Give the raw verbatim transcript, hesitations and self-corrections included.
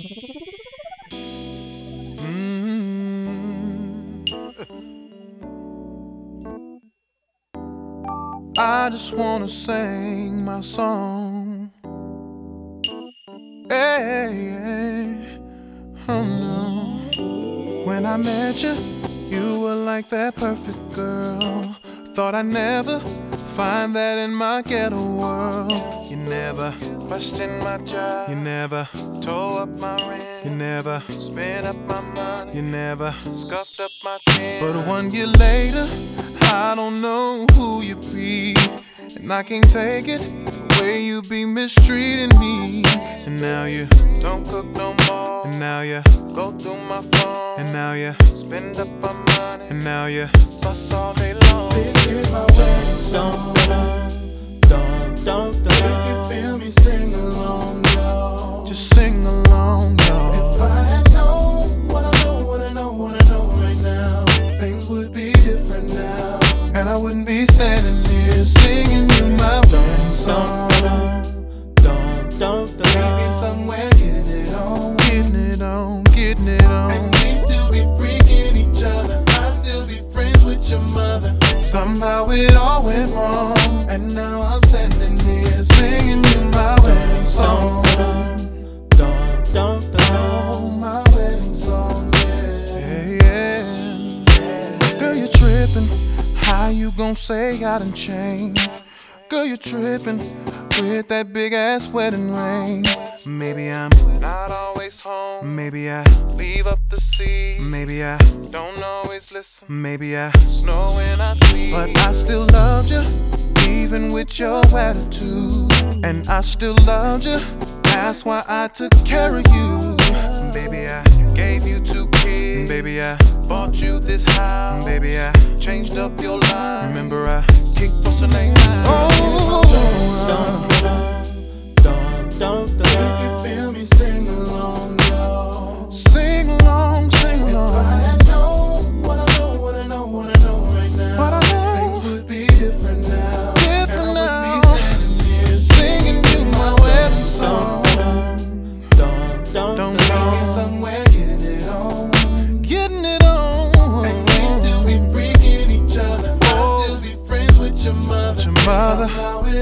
I just wanna sing my song. Hey, hey, oh no. When I met you, you were like that perfect girl. Thought I'd never find that in my ghetto world. You never questioned my job. You never tore up my rent. You never spent up my money. You never scuffed up my tin. But one year later, I don't know who you be, and I can't take it the way you be mistreating me. And now you don't cook no more. And now you go through my phone. And now you spend up my money. And now you fuss all day long. This is my wedding song. Dun, dun, dun, dun. If you feel me, sing along, y'all. Just sing along, y'all. If I had known what I know, what I know, what I know right now, things would be different now. And I wouldn't be standing here singing you my wedding song. Maybe somewhere getting it on, getting it on, getting it on. And we still be freaking each other. I still be friends with your mother. Somehow it all went wrong, and now I'm standing here singing you my wedding song. Oh, my wedding song, yeah. Yeah, yeah. Girl, you're tripping. How you gon' say I done changed? Girl, you're tripping with that big ass wedding ring. Maybe I'm not always home. Maybe I leave up the sea. Maybe I don't always listen. Maybe I snow when I sleep. But I still loved you, even with your attitude. And I still loved you, that's why I took care of you. Baby, I gave you two kids. Baby, I bought you this house. Baby, I changed up your life. Remember, I kicked what's her name out. Oh, if you feel me, sing along, y'all. Sing along, sing along. If I had known what I know, what I know, what I know right now, what I know, things would be different now. Different and I now. would be standing here Singing you my wedding song. Don't, don't maybe somewhere getting it on, getting it on. And we still be freaking each other. I still be friends with your mother. Your mother. Somehow it